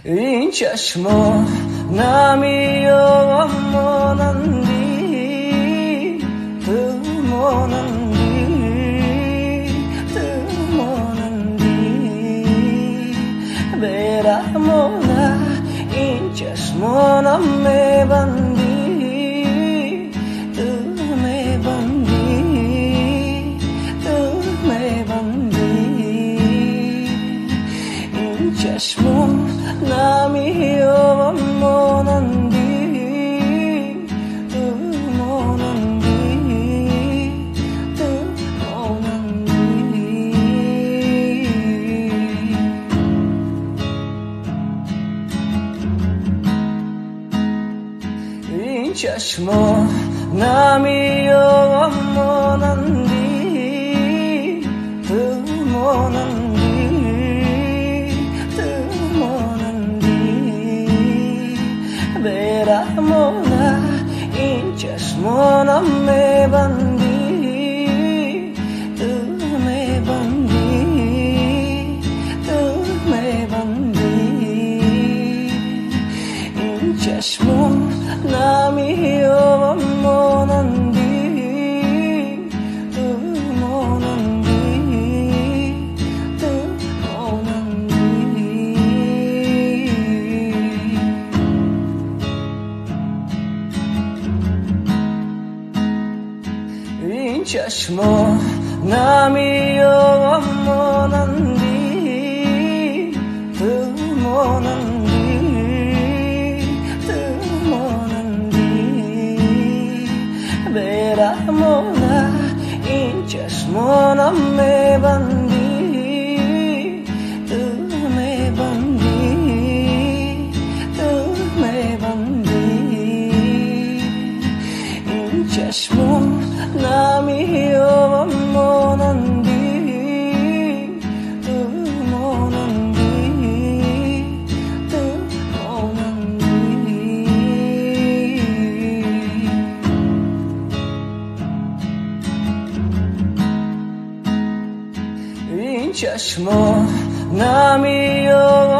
این چشما نمی و مانندی تو مانندی برحمانه این چشمانم میبندی تو میبندی این چشما نمی و مانندی تو مانندی این چشما نمی و مانندی تو برحمانه این چشمانم میبندی تو میبندی این چشمان نمی و مانندی تو این چشما نمی و مانندی تو مانندی برحمانه این چشمانم میبندی تو میبندی این چشمان نمی و مانندی تو مانندی این چشما نمی و